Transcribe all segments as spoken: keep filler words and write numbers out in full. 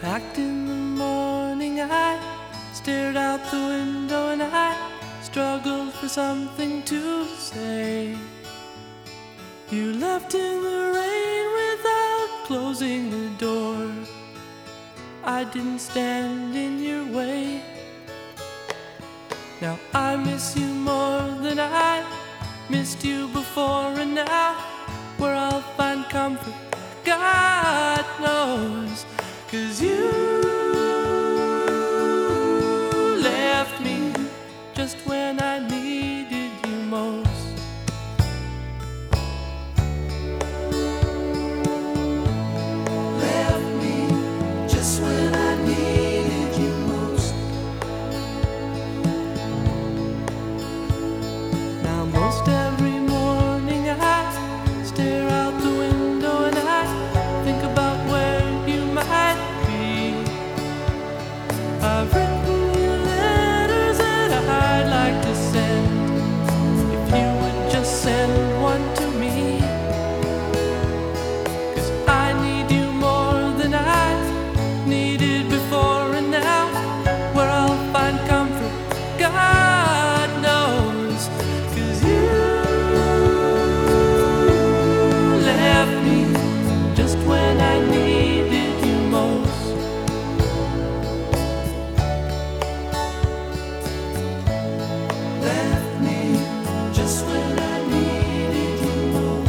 packed in the morning, I stared out the window and I struggled for something to say. You left in the rain without closing the door. I didn't stand in your way. Now I miss you more than I missed you before, and now where I'll find comfort, God knows. 'Cause you left me just when I needed you most. Left me just when I needed you most. Now most every morning I stare out the window and I think about where you might be. I've written you letters that I'd like to send, if you would just send one to me. 'Cause I need you more than I needed before, and now where I'll find comfort, God knows. 'Cause you left me just when I needed you most. Left me just when I needed you most.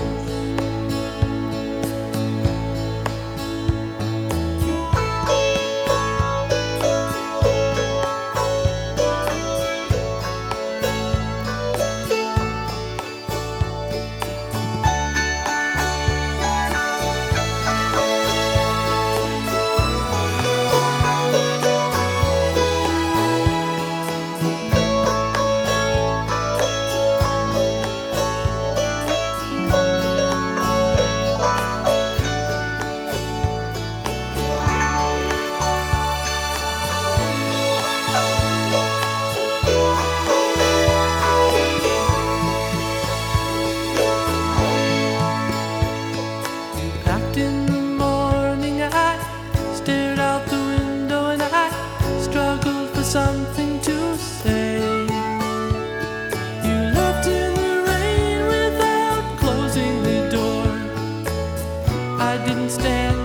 Packed in the morning, I stared out the window and I struggled for something to say. You left in the rain without closing the door. I didn't stand